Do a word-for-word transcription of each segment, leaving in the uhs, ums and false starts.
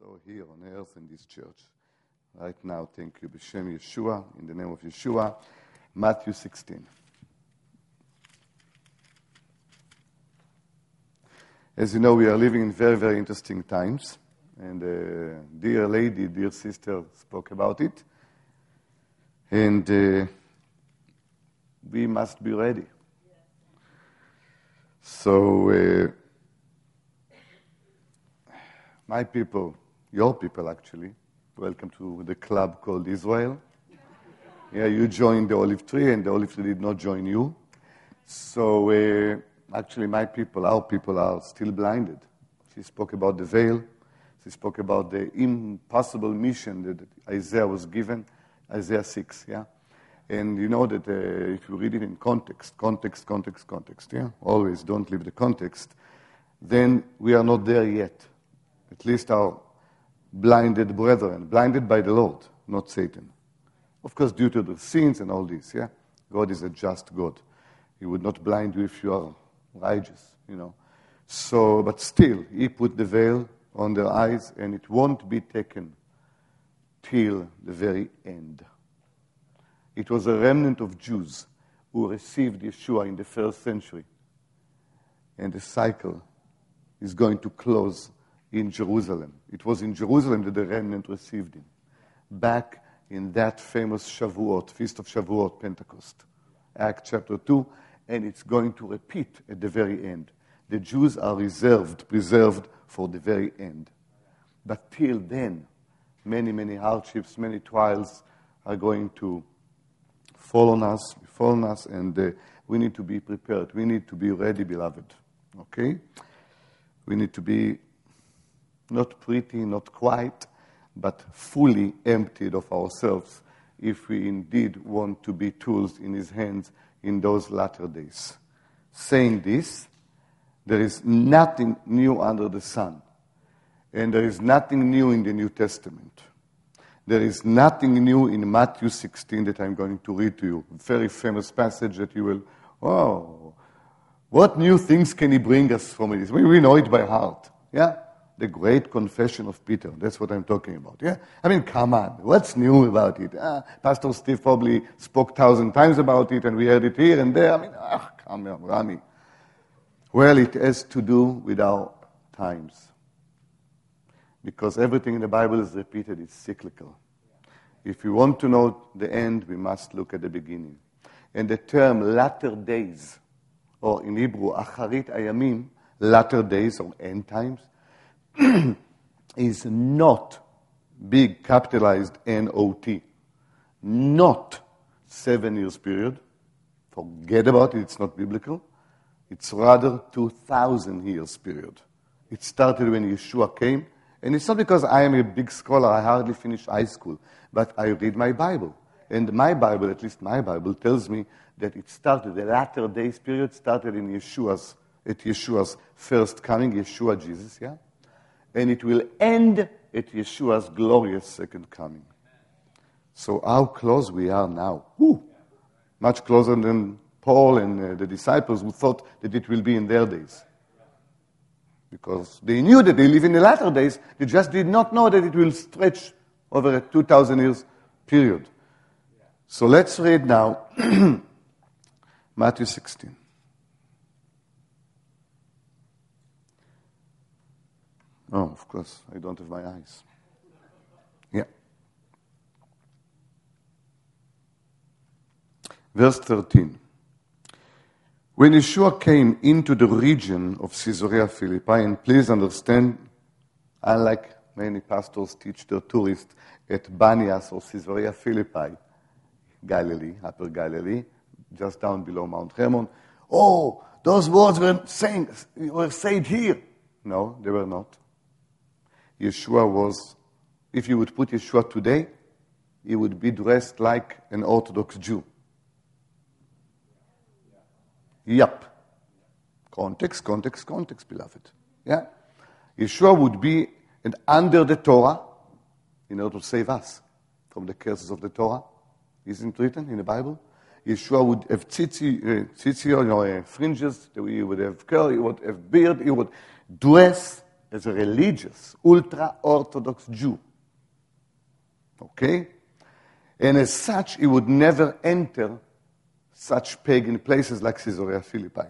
also here on earth in this church. Right now, thank you, B'Shem Yeshua, in the name of Yeshua, Matthew sixteen. As you know, we are living in very, very interesting times, and a dear lady, dear sister spoke about it, and uh, we must be ready. So, uh, my people, your people actually, welcome to the club called Israel. Yeah, you joined the olive tree, and the olive tree did not join you. So, uh, actually, my people, our people are still blinded. She spoke about the veil. She spoke about the impossible mission that Isaiah was given, Isaiah six, yeah? And you know that uh, if you read it in context, context, context, context, yeah? Always don't leave the context. Then we are not there yet. At least our blinded brethren, blinded by the Lord, not Satan. Of course, due to the sins and all this, yeah? God is a just God. He would not blind you if you are righteous, you know. So, but still, he put the veil on their eyes, and it won't be taken till the very end. It was a remnant of Jews who received Yeshua in the first century, and the cycle is going to close in Jerusalem. It was in Jerusalem that the remnant received him, back in that famous Shavuot, Feast of Shavuot, Pentecost, Acts chapter two, and it's going to repeat at the very end. The Jews are reserved, preserved for the very end. But till then, many, many hardships, many trials are going to fall on us, fall on us, and uh, we need to be prepared. We need to be ready, beloved. Okay? We need to be not pretty, not quite, but fully emptied of ourselves if we indeed want to be tools in his hands in those latter days. Saying this, there is nothing new under the sun. And there is nothing new in the New Testament. There is nothing new in Matthew sixteen that I'm going to read to you. A very famous passage that you will, oh, what new things can he bring us from this? We, we know it by heart. Yeah? The great confession of Peter. That's what I'm talking about. Yeah? I mean, come on. What's new about it? Ah, Pastor Steve probably spoke a thousand times about it, and we heard it here and there. I mean, ah, come on, Rami. Well, it has to do with our times. Because everything in the Bible is repeated. It's cyclical. If we want to know the end, we must look at the beginning. And the term latter days, or in Hebrew, acharit ayamim, latter days or end times, is not big capitalized N O T. Not seven years period. Forget about it, it's not biblical. It's rather two thousand years period. It started when Yeshua came. And it's not because I am a big scholar, I hardly finished high school. But I read my Bible. And my Bible, at least my Bible, tells me that it started, the latter days period started in Yeshua's, at Yeshua's first coming, Yeshua Jesus, yeah? And it will end at Yeshua's glorious second coming. So how close we are now. Whew. Much closer than Paul and uh, the disciples who thought that it will be in their days. Because they knew that they live in the latter days, they just did not know that it will stretch over a two thousand years period. So let's read now Matthew sixteen. Oh, of course, I don't have my eyes. Yeah. Verse thirteen. When Yeshua came into the region of Caesarea Philippi, and please understand, unlike many pastors teach their tourists at Banias or Caesarea Philippi, Galilee, Upper Galilee, just down below Mount Hermon, oh, those words were saying, were said here. No, they were not. Yeshua was, if you would put Yeshua today, he would be dressed like an Orthodox Jew. Yup. Context, context, context, beloved. Yeah? Yeshua would be and under the Torah in order to save us from the curses of the Torah. Isn't it written in the Bible? Yeshua would have tzitzi, uh, tzitzi you know, uh, fringes, he would have curl, he would have beard, he would dress as a religious, ultra-Orthodox Jew. Okay? And as such, he would never enter such pagan places like Caesarea Philippi.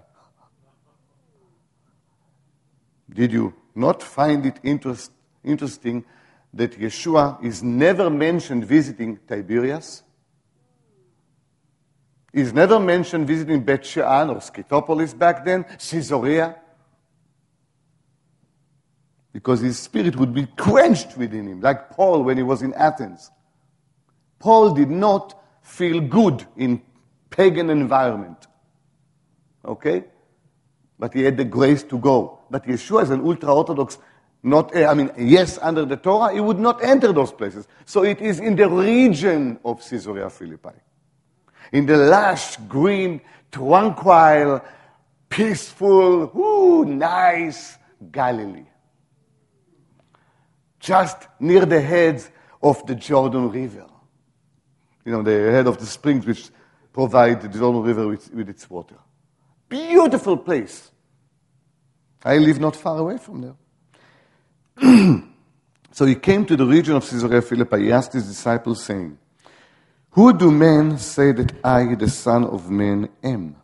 Did you not find it interest, interesting that Yeshua is never mentioned visiting Tiberias? He's never mentioned visiting Bet Shean or Scythopolis back then, Caesarea. Because his spirit would be quenched within him, like Paul when he was in Athens. Paul did not feel good in pagan environment. Okay? But he had the grace to go. But Yeshua is an ultra-Orthodox, not, I mean, yes, under the Torah, he would not enter those places. So it is in the region of Caesarea Philippi. In the lush, green, tranquil, peaceful, ooh, nice Galilee. Just near the heads of the Jordan River. You know, the head of the springs which provide the Jordan River with, with its water. Beautiful place. I live not far away from there. So he came to the region of Caesarea Philippi. He asked his disciples, saying, "Who do men say that I, the Son of Man, am?"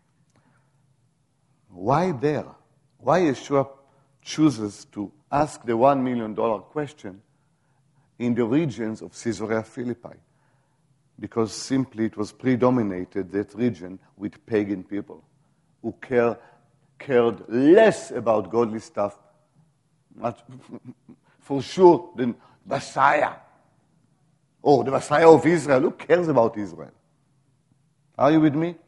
Why there? Why Yeshua chooses to ask the one million dollar question in the regions of Caesarea Philippi? Because simply it was predominated, that region, with pagan people who care, cared less about godly stuff, not for sure, than Messiah. Or the Messiah of Israel. Who cares about Israel? Are you with me?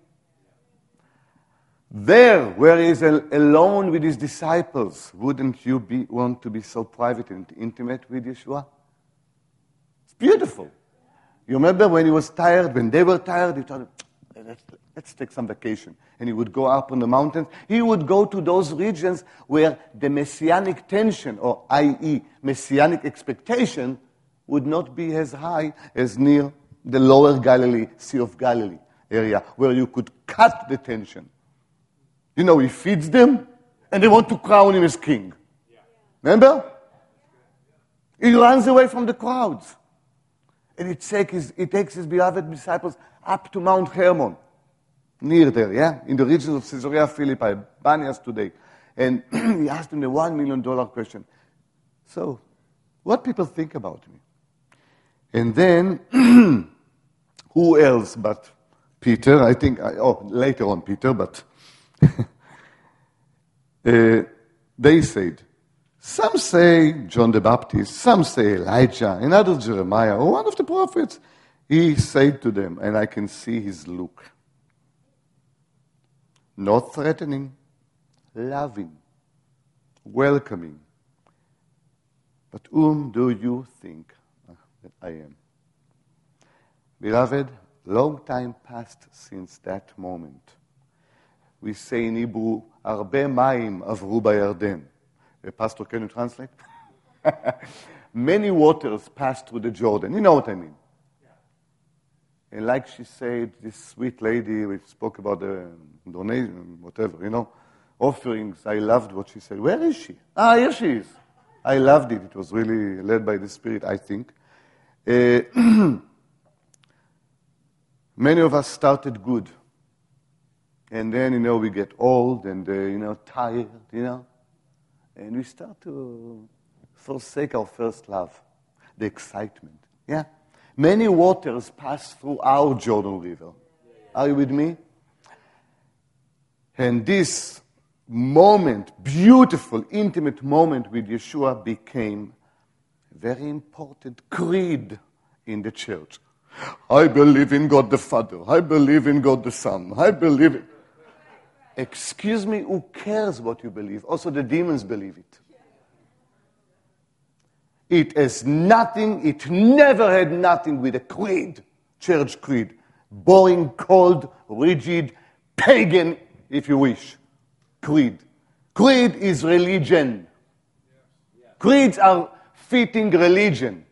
There, where he is alone with his disciples, wouldn't you be, want to be so private and intimate with Yeshua? It's beautiful. You remember when he was tired, when they were tired, he told them, let's, let's take some vacation. And he would go up on the mountains. He would go to those regions where the messianic tension, or that is messianic expectation, would not be as high as near the lower Galilee, Sea of Galilee area, where you could cut the tension. You know, he feeds them, and they want to crown him as king. Remember? He runs away from the crowds. And it takes his, it takes his beloved disciples up to Mount Hermon, near there, yeah? In the region of Caesarea Philippi, Banias today. And he asked him the one million dollar question. So, what people think about me? And then, who else but Peter? I think, oh, later on Peter, but uh, they said, some say John the Baptist, some say Elijah, and others Jeremiah, or one of the prophets. He said to them, and I can see his look, not threatening, loving, welcoming. But whom do you think that I am? Beloved, long time passed since that moment. We say in Hebrew, הרבה מים עברו בירדן. Pastor, can you translate? Many waters passed through the Jordan. You know what I mean. Yeah. And like she said, this sweet lady, we spoke about the donation, whatever, you know, offerings. I loved what she said. Where is she? Ah, here she is. I loved it. It was really led by the Spirit, I think. Uh, many of us started good. And then, you know, we get old and, uh, you know, tired, you know. And we start to forsake our first love, the excitement. Yeah? Many waters pass through our Jordan River. Are you with me? And this moment, beautiful, intimate moment with Yeshua became a very important creed in the church. I believe in God the Father. I believe in God the Son. I believe in... Excuse me, who cares what you believe? Also, the demons believe it. It has nothing, it never had nothing with a creed, church creed. Boring, cold, rigid, pagan, if you wish. Creed. Creed is religion. Creeds are fitting religion.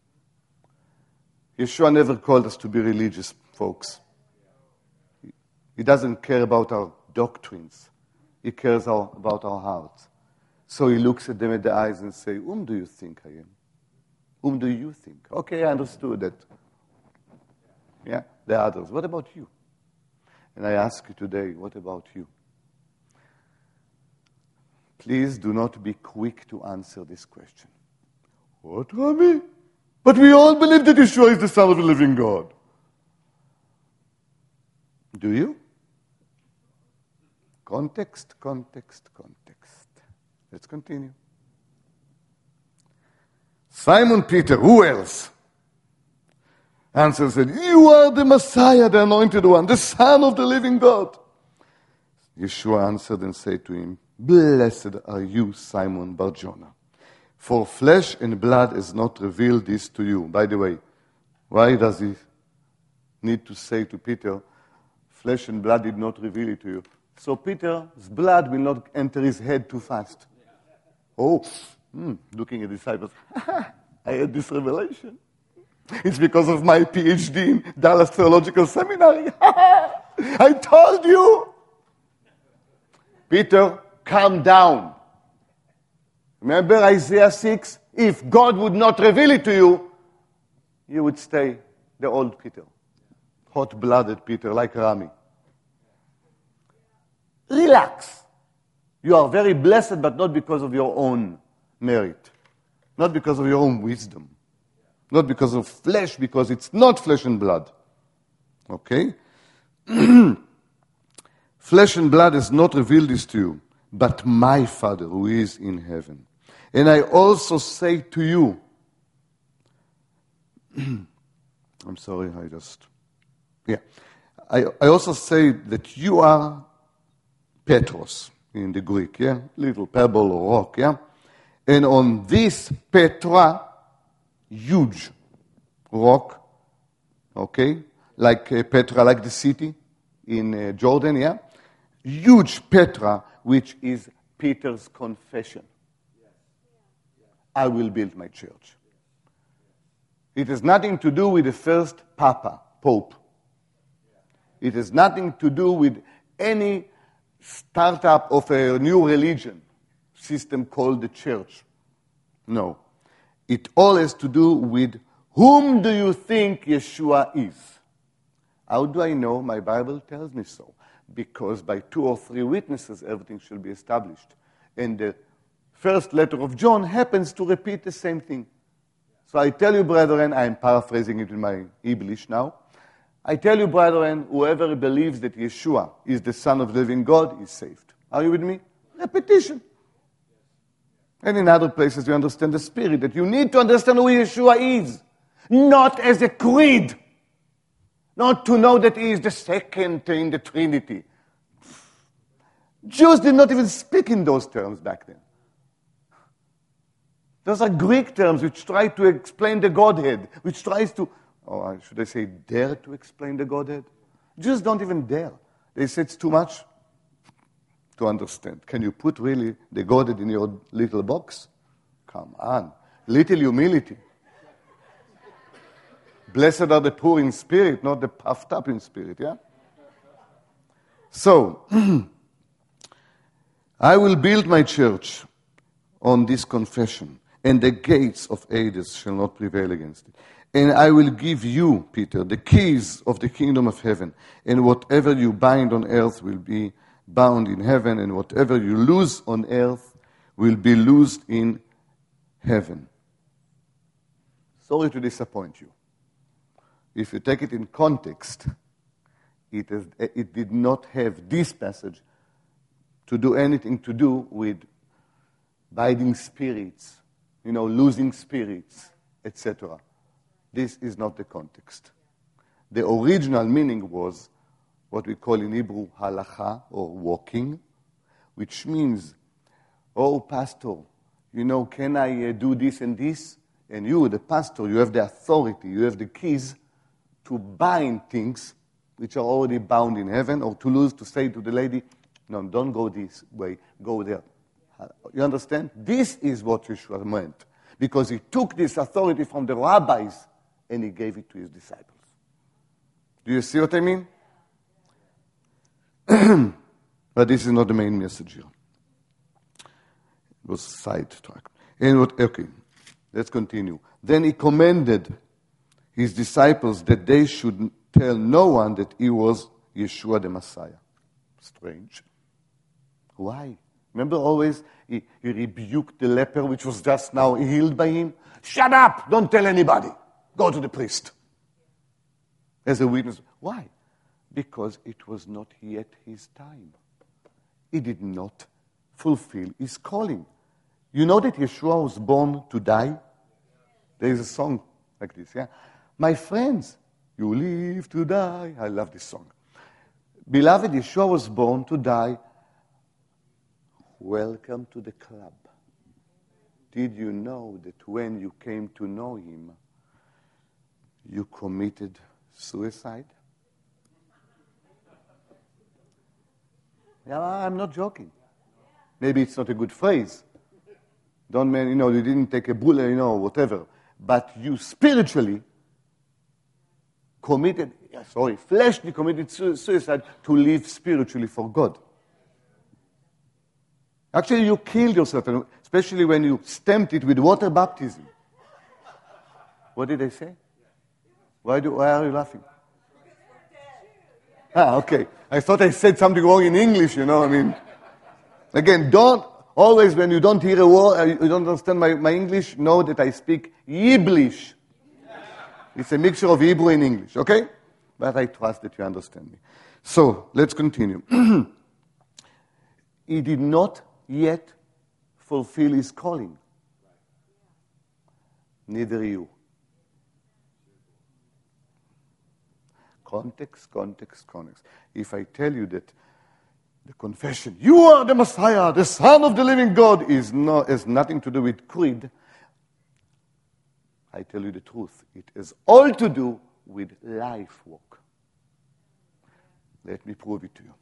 Yeshua never called us to be religious, folks. He doesn't care about our doctrines. He cares our, about our hearts. So he looks at them in the eyes and says, whom do you think I am? Whom do you think? Okay, I understood that. Yeah, the others. What about you? And I ask you today, what about you? Please do not be quick to answer this question. What, Rami? But we all believe that Yeshua is the Son of the living God. Do you? Context, context, context. Let's continue. Simon Peter, who else? Answered, said, you are the Messiah, the anointed one, the Son of the living God. Yeshua answered and said to him, blessed are you, Simon Bar-Jonah, for flesh and blood has not revealed this to you. By the way, why does he need to say to Peter, flesh and blood did not reveal it to you? So Peter's blood will not enter his head too fast. Oh, hmm, looking at the disciples, I had this revelation. It's because of my P H D in Dallas Theological Seminary. I told you. Peter, calm down. Remember Isaiah six? If God would not reveal it to you, you would stay the old Peter. Hot-blooded Peter, like Rami. Relax. You are very blessed, but not because of your own merit. Not because of your own wisdom. Not because of flesh, because it's not flesh and blood. Okay? Flesh and blood has not revealed this to you, but my Father who is in heaven. And I also say to you, I'm sorry, I just, yeah. I, I also say that you are Petros in the Greek, yeah? Little pebble or rock, yeah? And on this Petra, huge rock, okay? Like uh, Petra, like the city in uh, Jordan, yeah? Huge Petra, which is Peter's confession. I will build my church. It has nothing to do with the first Papa, Pope. It has nothing to do with any startup of a new religion system called the church. No. It all has to do with whom do you think Yeshua is? How do I know? My Bible tells me so. Because by two or three witnesses, everything shall be established. And the first letter of John happens to repeat the same thing. So I tell you, brethren, I'm paraphrasing it in my English now. I tell you, brethren, whoever believes that Yeshua is the Son of the living God is saved. Are you with me? Repetition. And in other places you understand the spirit, that you need to understand who Yeshua is. Not as a creed. Not to know that he is the second in the Trinity. Jews did not even speak in those terms back then. Those are Greek terms which try to explain the Godhead, which tries to, or should I say, dare to explain the Godhead? Jews don't even dare. They say it's too much to understand. Can you put really the Godhead in your little box? Come on. Little humility. Blessed are the poor in spirit, not the puffed up in spirit, yeah? So, I will build my church on this confession, and the gates of Hades shall not prevail against it. And I will give you, Peter, the keys of the kingdom of heaven, and whatever you bind on earth will be bound in heaven, and whatever you loose on earth will be loosed in heaven. Sorry to disappoint you. If you take it in context, it, is, it did not have this passage to do anything to do with binding spirits, you know, losing spirits, et cetera. This is not the context. The original meaning was what we call in Hebrew halacha, or walking, which means, oh, pastor, you know, can I uh, do this and this? And you, the pastor, you have the authority, you have the keys to bind things which are already bound in heaven, or to lose, to say to the lady, no, don't go this way, go there. You understand? This is what Yeshua meant, because he took this authority from the rabbis and he gave it to his disciples. Do you see what I mean? But this is not the main message here. was sidetracked. And what, okay, let's continue. Then he commanded his disciples that they should tell no one that he was Yeshua the Messiah. Strange. Why? Remember always he, he rebuked the leper which was just now healed by him? Shut up! Don't tell anybody. Go to the priest. As a witness. Why? Because it was not yet his time. He did not fulfill his calling. You know that Yeshua was born to die? There is a song like this, yeah? My friends, you live to die. I love this song. Beloved, Yeshua was born to die. Welcome to the club. Did you know that when you came to know him, you committed suicide? Yeah, I'm not joking. Maybe it's not a good phrase. Don't mean, you know, you didn't take a bullet, you know, whatever. But you spiritually committed, sorry, fleshly committed suicide to live spiritually for God. Actually, you killed yourself, especially when you stamped it with water baptism. What did I say? Why, do, why are you laughing? Ah, okay. I thought I said something wrong in English, you know, I mean. Again, don't, always when you don't hear a word, you don't understand my, my English, know that I speak Yiblish. It's a mixture of Hebrew and English, okay? But I trust that you understand me. So, let's continue. He did not yet fulfill his calling. Neither you. Context, context, context. If I tell you that the confession, you are the Messiah, the Son of the living God, is no, has nothing to do with creed, I tell you the truth. It has all to do with life work. Let me prove it to you.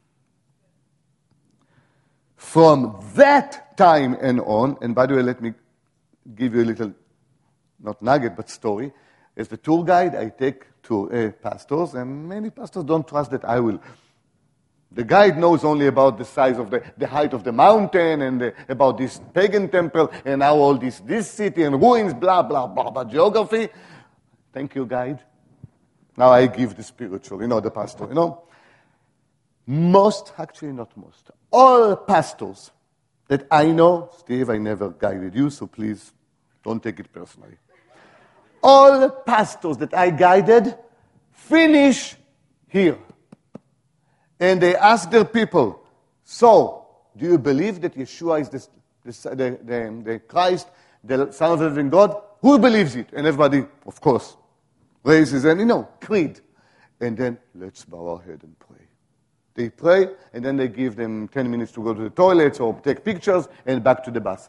From that time and on, and by the way, let me give you a little, not nugget, but story. As the tour guide, I take to uh, pastors, and many pastors don't trust that I will. The guide knows only about the size of the, the height of the mountain, and the, about this pagan temple, and how all this, this city and ruins, blah, blah, blah, blah, geography. Thank you, guide. Now I give the spiritual, you know, the pastor, you know. Most, actually not most, all pastors that I know, Steve, I never guided you, so please don't take it personally. All pastors that I guided finish here. And they ask their people, so, do you believe that Yeshua is the, the, the, the Christ, the Son of the living God? Who believes it? And everybody, of course, raises and, you know, creed. And then, let's bow our head and pray. They pray, and then they give them ten minutes to go to the toilets or take pictures, and back to the bus.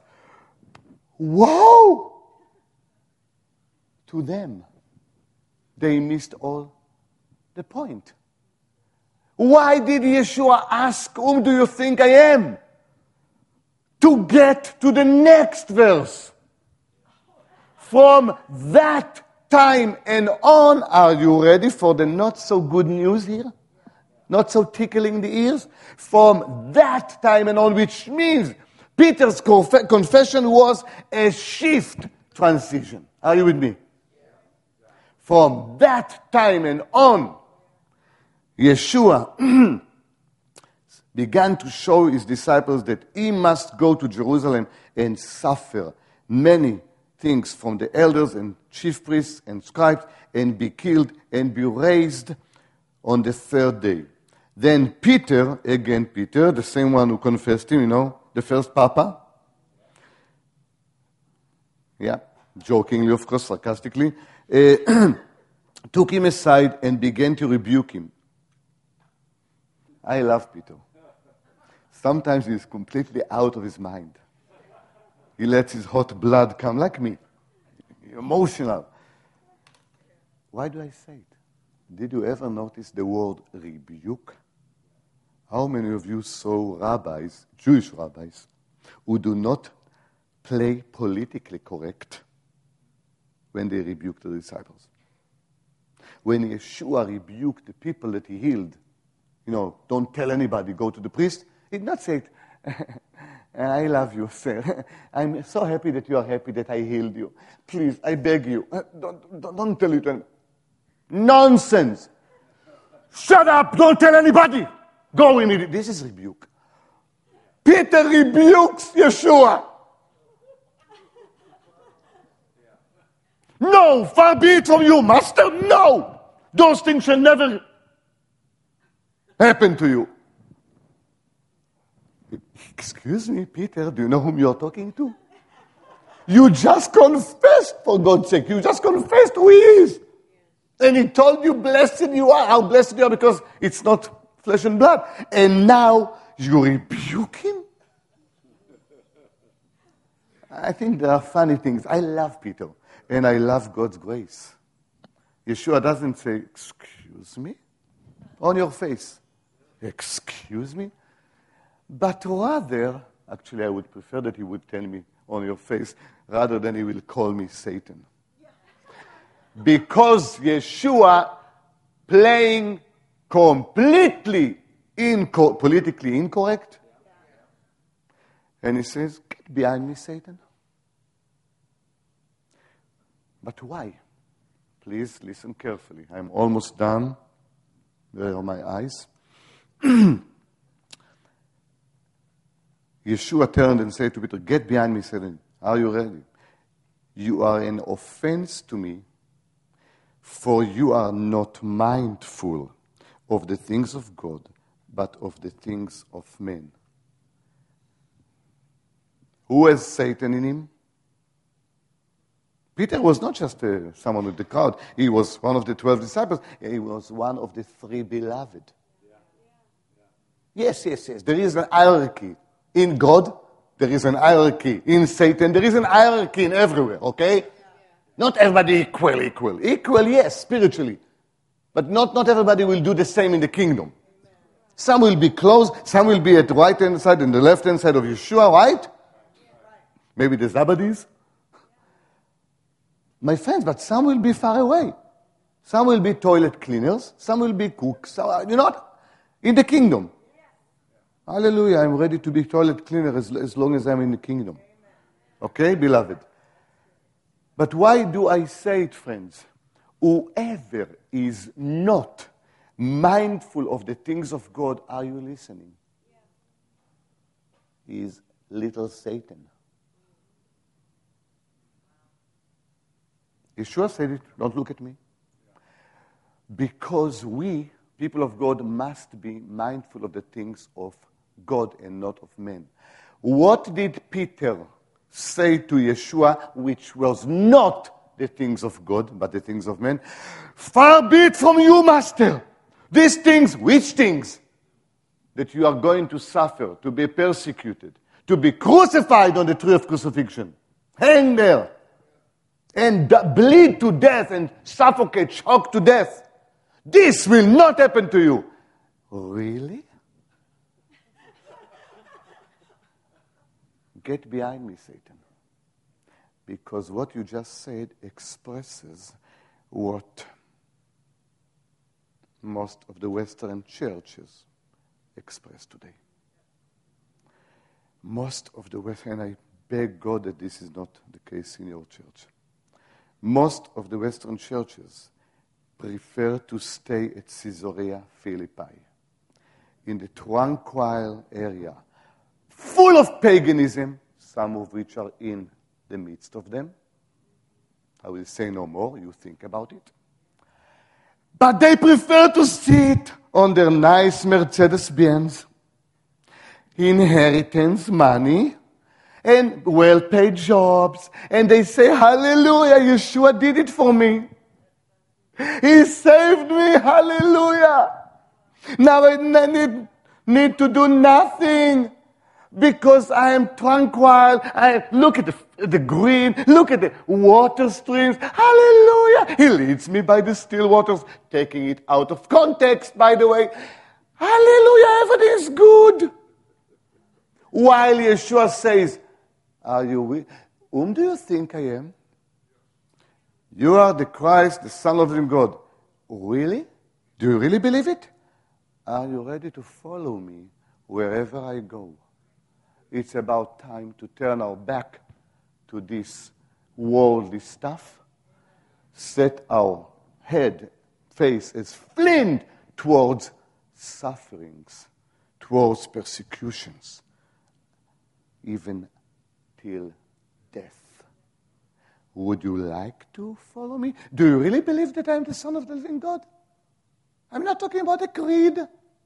Wow! To them, they missed all the point. Why did Yeshua ask, whom do you think I am? To get to the next verse. From that time and on, are you ready for the not so good news here? Not so tickling the ears? From that time and on, which means Peter's conf- confession was a shift transition. Are you with me? From that time and on, Yeshua began to show his disciples that he must go to Jerusalem and suffer many things from the elders and chief priests and scribes and be killed and be raised on the third day. Then Peter, again Peter, the same one who confessed him, you know, the first Papa. Yeah, jokingly, of course, sarcastically. Uh, took him aside and began to rebuke him. I love Peter. Sometimes he's completely out of his mind. He lets his hot blood come like me, emotional. Why do I say it? Did you ever notice the word rebuke? How many of you saw rabbis, Jewish rabbis, who do not play politically correct when they rebuke the disciples? When Yeshua rebuked the people that he healed, you know, don't tell anybody, go to the priest, he did not say it And I love you, sir. I'm so happy that you are happy that I healed you. Please, I beg you, don't, don't, don't tell it to anyone. Nonsense. Shut up, don't tell anybody. Go immediately. This is rebuke. Peter rebukes Yeshua. No, far be it from you, master. No. Those things shall never happen to you. Excuse me, Peter, do you know whom you're talking to? You just confessed, for God's sake. You just confessed who he is. And he told you, blessed you are. How blessed you are, because it's not flesh and blood. And now you rebuke him? I think there are funny things. I love Peter, and I love God's grace. Yeshua doesn't say, excuse me, on your face. Excuse me? But rather, actually I would prefer that he would tell me on your face, rather than he will call me Satan. Because Yeshua playing completely inco- politically incorrect. And he says, get behind me, Satan. But why? Please listen carefully. I'm almost done. There are my eyes. Yeshua turned and said to Peter, get behind me, Satan. Are you ready? You are an offense to me, for you are not mindful of the things of God, but of the things of men. Who has Satan in him? Peter was not just uh, someone with the crowd. He was one of the twelve disciples. He was one of the three beloved. Yeah. Yeah. Yes, yes, yes. There is an hierarchy. In God, there is an hierarchy. In Satan, there is an hierarchy in everywhere, okay? Yeah. Not everybody equal, equal. Equal, yes, spiritually. But not, not everybody will do the same in the kingdom. Some will be close, some will be at the right-hand side and the left-hand side of Yeshua, right? Maybe the Zabadis. My friends, but some will be far away. Some will be toilet cleaners. Some will be cooks. Some, you know what? In the kingdom. Hallelujah, I'm ready to be toilet cleaner as, as long as I'm in the kingdom. Okay, beloved? But why do I say it, friends? Whoever is not mindful of the things of God, are you listening? Is little Satan. Yeshua said it, don't look at me. Because we, people of God, must be mindful of the things of God and not of men. What did Peter say to Yeshua, which was not the things of God, but the things of men? Far be it from you, Master. These things, which things? That you are going to suffer, to be persecuted, to be crucified on the tree of crucifixion. Hang there. And bleed to death and suffocate, choke to death. This will not happen to you. Really? Get behind me, Satan. Because what you just said expresses what most of the Western churches express today. Most of the Western, and I beg God that this is not the case in your church. Most of the Western churches prefer to stay at Caesarea Philippi, in the tranquil area, full of paganism, some of which are in the midst of them. I will say no more, you think about it. But they prefer to sit on their nice Mercedes-Benz, inheritance money, and well-paid jobs. And they say, hallelujah, Yeshua did it for me. He saved me, hallelujah. Now I need, need to do nothing because I am tranquil. I look at the, the green, look at the water streams. Hallelujah. He leads me by the still waters, taking it out of context, by the way. Hallelujah, everything is good. While Yeshua says, are you with? Whom do you think I am? You are the Christ, the Son of the living God. Really? Do you really believe it? Are you ready to follow me wherever I go? it's about time to turn our back to this worldly stuff, set our head, face as flint towards sufferings, towards persecutions, even till death. Would you like to follow me? Do you really believe that I am the Son of the living God? I'm not talking about a creed.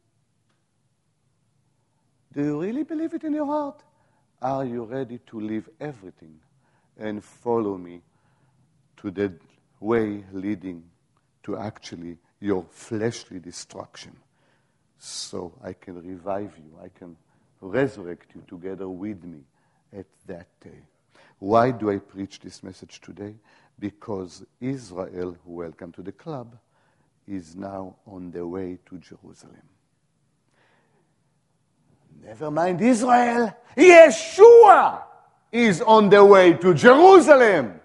Do you really believe it in your heart? Are you ready to leave everything and follow me to the way leading to actually your fleshly destruction, so I can revive you, I can resurrect you together with me at that day? Why do I preach this message today? Because Israel, welcome to the club, is now on the way to Jerusalem. Never mind Israel, Yeshua is on the way to Jerusalem.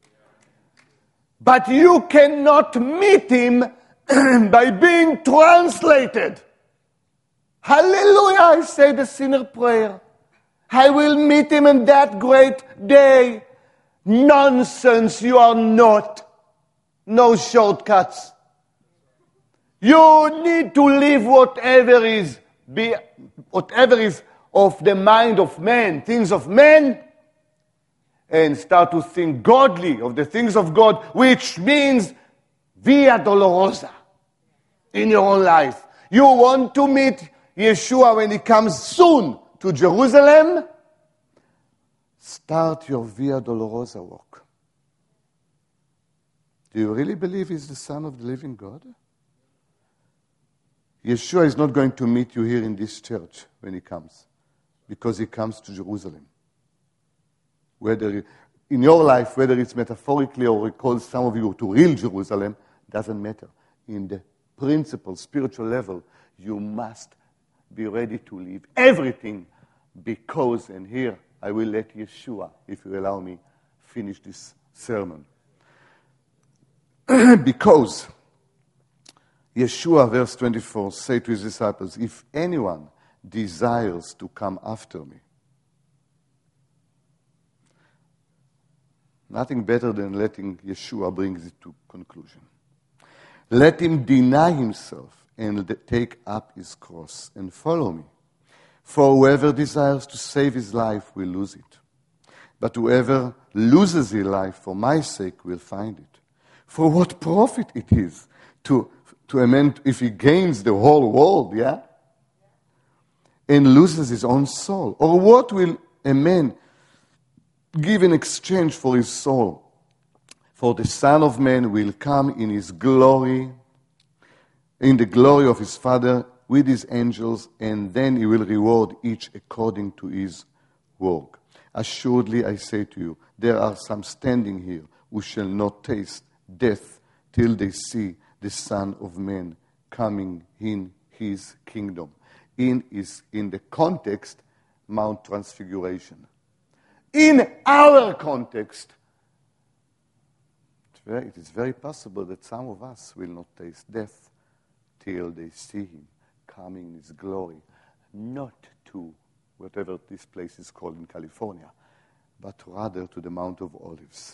But you cannot meet him by being translated. Hallelujah, I say the sinner prayer. I will meet him in that great day. Nonsense, you are not. No shortcuts. You need to live whatever is, be, whatever is of the mind of man, things of man, and start to think godly of the things of God, which means Via Dolorosa in your own life. You want to meet Yeshua when he comes soon to Jerusalem? Start your Via Dolorosa walk. Do you really believe he's the Son of the living God? Yeshua is not going to meet you here in this church when he comes, because he comes to Jerusalem. Whether in your life, whether it's metaphorically or he calls some of you to real Jerusalem, doesn't matter. In the principle, spiritual level, you must be ready to leave everything because, and here I will let Yeshua, if you allow me, finish this sermon. Because Yeshua, verse twenty-four, said to his disciples, if anyone desires to come after me, nothing better than letting Yeshua bring it to conclusion. Let him deny himself and take up his cross and follow me. For whoever desires to save his life will lose it. But whoever loses his life for my sake will find it. For what profit it is to, to a man if he gains the whole world, yeah? And loses his own soul? Or what will a man give in exchange for his soul? For the Son of Man will come in his glory, in the glory of his Father with his angels, and then he will reward each according to his work. Assuredly, I say to you, there are some standing here who shall not taste death till they see the Son of Man coming in his kingdom. In is in the context, Mount Transfiguration. In our context, it is very possible that some of us will not taste death till they see him coming in his glory, not to whatever this place is called in California, but rather to the Mount of Olives.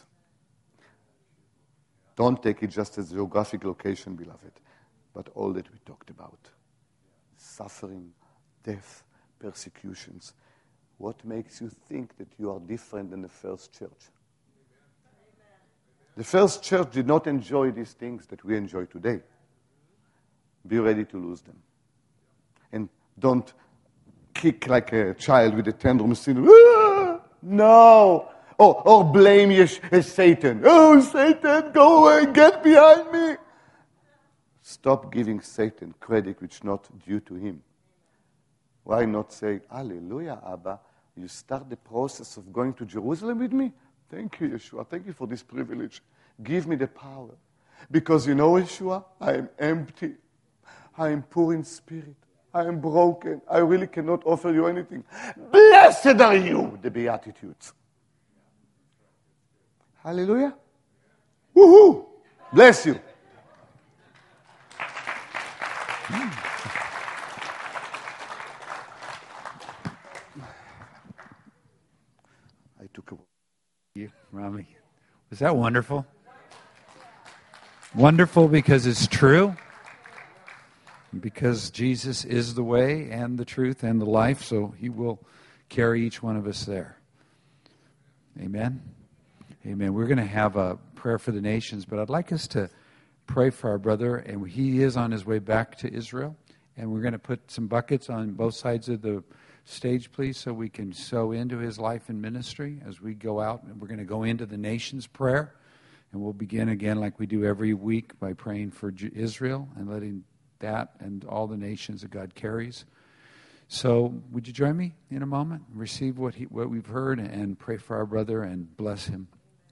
Don't take it just as a geographic location, beloved, but all that we talked about. Suffering, death, persecutions. What makes you think that you are different than the first church? Amen. The first church did not enjoy these things that we enjoy today. Be ready to lose them. And don't kick like a child with a tantrum saying, ah! No. Or, or blame Yesh- Satan. Oh, Satan, go away, get behind me. Stop giving Satan credit which is not due to him. Why not say, Hallelujah, Abba, you start the process of going to Jerusalem with me? Thank you, Yeshua. Thank you for this privilege. Give me the power. Because you know, Yeshua, I am empty. I am poor in spirit. I am broken. I really cannot offer you anything. Blessed are you, the Beatitudes. Hallelujah. Woohoo. Bless you. Is that wonderful? Wonderful because it's true. Because Jesus is the way and the truth and the life, so he will carry each one of us there. Amen? Amen. We're going to have a prayer for the nations, but I'd like us to pray for our brother, and he is on his way back to Israel, and we're going to put some buckets on both sides of the stage, please, so we can sow into his life and ministry as we go out, and we're going to go into the nations prayer, and we'll begin again like we do every week by praying for Israel and letting that and all the nations that God carries. So would you join me in a moment? Receive what he, what we've heard and pray for our brother and bless him.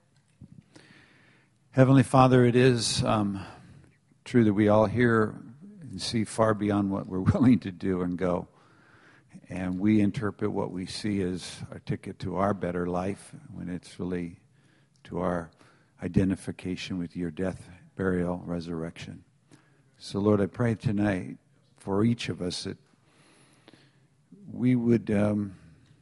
Heavenly Father, it is um, true that we all hear and see far beyond what we're willing to do and go. And we interpret what we see as a ticket to our better life when it's really to our identification with your death, burial, resurrection. So, Lord, I pray tonight for each of us that we would um,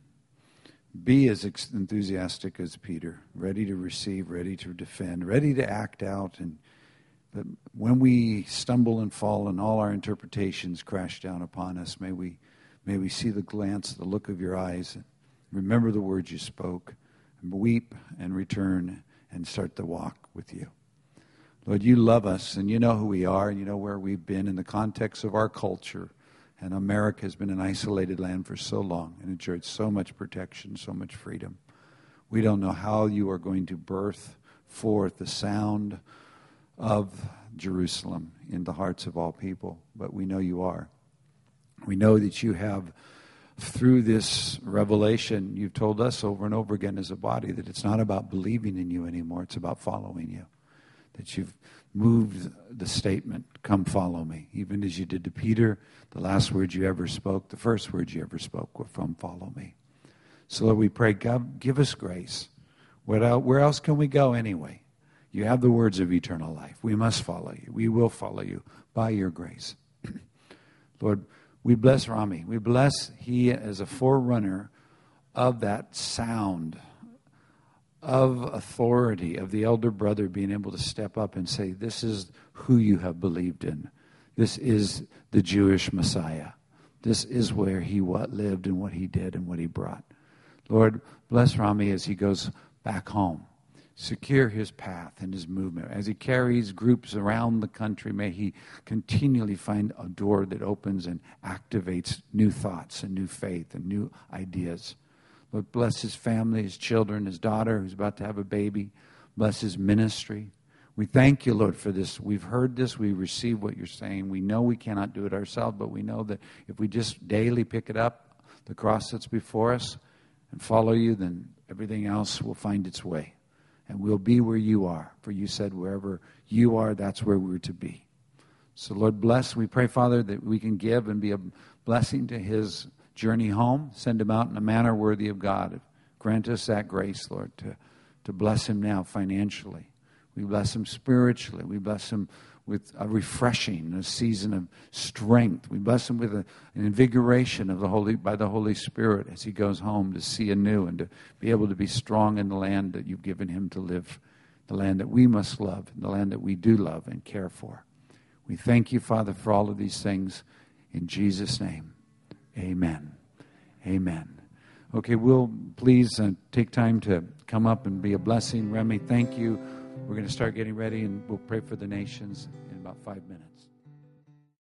be as enthusiastic as Peter, ready to receive, ready to defend, ready to act out. And but when we stumble and fall and all our interpretations crash down upon us, may we may we see the glance, the look of your eyes, and remember the words you spoke, and weep and return and start the walk with you. Lord, you love us, and you know who we are, and you know where we've been in the context of our culture. And America has been an isolated land for so long and enjoyed so much protection, so much freedom. We don't know how you are going to birth forth the sound of Jerusalem in the hearts of all people, but we know you are. We know that you have, through this revelation, you've told us over and over again as a body that it's not about believing in you anymore, it's about following you. That you've moved the statement, come follow me. Even as you did to Peter, the last words you ever spoke, the first words you ever spoke were from follow me. So Lord, we pray, God, give us grace. What else, where else can we go anyway? You have the words of eternal life. We must follow you. We will follow you by your grace. Lord, we bless Rami. We bless he as a forerunner of that sound of authority, of the elder brother being able to step up and say, this is who you have believed in. This is the Jewish Messiah. This is where he what lived and what he did and what he brought. Lord, bless Rami as he goes back home. Secure his path and his movement. As he carries groups around the country, may he continually find a door that opens and activates new thoughts and new faith and new ideas. Lord, bless his family, his children, his daughter who's about to have a baby. Bless his ministry. We thank you, Lord, for this. We've heard this. We receive what you're saying. We know we cannot do it ourselves, but we know that if we just daily pick it up, the cross that's before us, and follow you, then everything else will find its way. And we'll be where you are. For you said wherever you are, that's where we're to be. So, Lord, bless. We pray, Father, that we can give and be a blessing to his journey home. Send him out in a manner worthy of God. Grant us that grace, Lord, to, to bless him now financially. We bless him spiritually. We bless him with a refreshing, a season of strength. We bless him with a, an invigoration of the Holy by the Holy Spirit as he goes home to see anew and to be able to be strong in the land that you've given him to live, the land that we must love, the land that we do love and care for. We thank you, Father, for all of these things. In Jesus' name, amen. Amen. Okay, we'll please uh, take time to come up and be a blessing. Remy, thank you. We're going to start getting ready, and we'll pray for the nations in about five minutes.